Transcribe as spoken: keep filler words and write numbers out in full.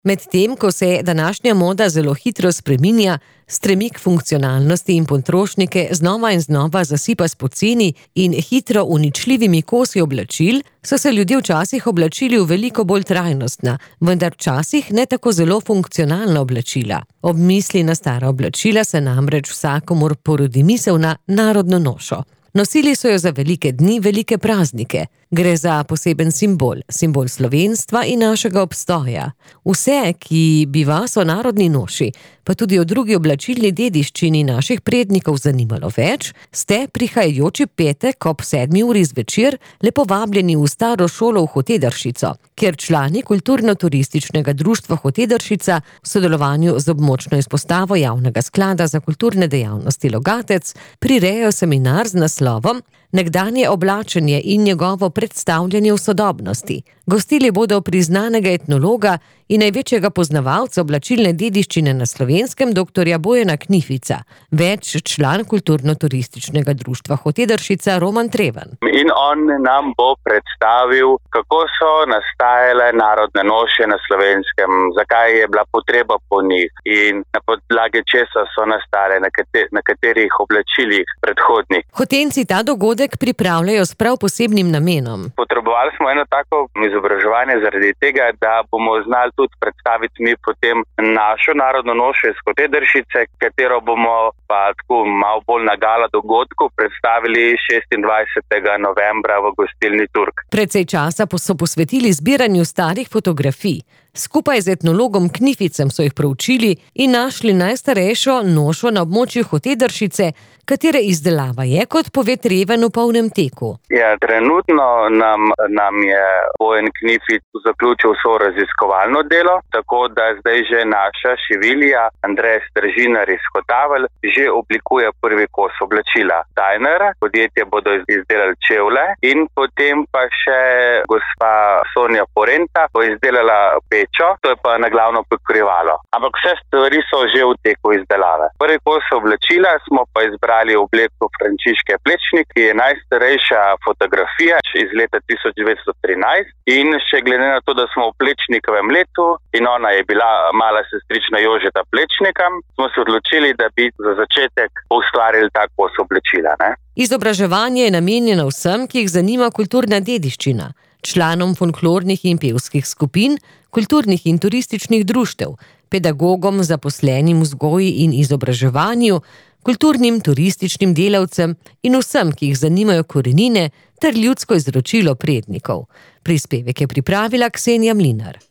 Medtem ko se današnja moda zelo hitro spreminja, stremi k funkcionalnosti in potrošnike znova in znova zasipa s poceni in hitro uničljivimi kosi oblačil, so se ljudje včasih oblačili v veliko bolj trajnostna, vendar včasih ne tako zelo funkcionalna oblačila. Ob misli na stara oblačila se namreč vsakomur porodi misel na narodno nošo. Nosili so jo za velike dni, velike praznike. Gre za poseben simbol, simbol slovenstva in našega obstoja. Vse, ki bi vas o narodni noši, pa tudi o drugi oblačilni dediščini naših prednikov zanimalo več, ste prihajajoči petek ob sedmi uri zvečer lepo vabljeni v staro šolo v Hotedršico, kjer člani kulturno-turističnega društva Hotedršica v sodelovanju z območno izpostavo Javnega sklada za kulturne dejavnosti Logatec prirejajo seminar z naslovom Nekdanje oblačenje in njegovo predstavljanje v sodobnosti. Gostili bodo priznanega etnologa in največjega poznavalca oblačilne dediščine na Slovenskem, doktorja Bojana Knifica, več član kulturno-turističnega društva Hotedršica Roman Treven. In on nam bo predstavil, kako so nastajale narodne noše na Slovenskem, zakaj je bila potreba po njih in na podlagi česa so nastale, na, kater, na katerih oblačilih predhodnih. Hotenci ta dogodek pripravljajo s prav posebnim namenom. Potrebovali smo eno tako izobraževanje zaradi tega, da bomo znali tudi predstaviti mi potem našo narodno nošo iz Hotedršice, katero bomo pa tako malo bolj na gala dogodku predstavili šestindvajsetega novembra v gostilni Turk. Precej časa so posvetili zbiranju starih fotografij. Skupaj z etnologom Knificem so jih proučili in našli najstarejšo nošo na območju Hotedršice, katere izdelava je, kot pove Treven, v polnem teku. Ja, trenutno nam, nam je Bojan Knific zaključil svoje raziskovalno delo, tako da zdaj že naša šivilija Andrej Stržinar iz Hotavelj že oblikuje prvi kos oblačila. Tajner, podjetje bodo izdelali čevlje in potem pa še gospa Sonja Porenta bo izdelala pečo, to je pa naglavno pokrivalo. Ampak vse stvari so že v teku izdelave. Prvi kos oblačila smo pa izbrali obleko Frančiške Plečnik, ki je najstarejša fotografija iz leta tisoč devetsto trinajst in še glede na to, da smo v Plečnikovem letu in ona je bila mala sestrična Jožeta Plečnika, smo se odločili, da bi za začetek ustvarili tak kos oblačila. Ne? Izobraževanje je namenjeno vsem, ki jih zanima kulturna dediščina, članom folklornih in pevskih skupin, kulturnih in turističnih društev, pedagogom, zaposlenim v vzgoji in izobraževanju, kulturnim turističnim delavcem in vsem, ki jih zanimajo korenine ter ljudsko izročilo prednikov. Prispevek je pripravila Ksenija Mlinar.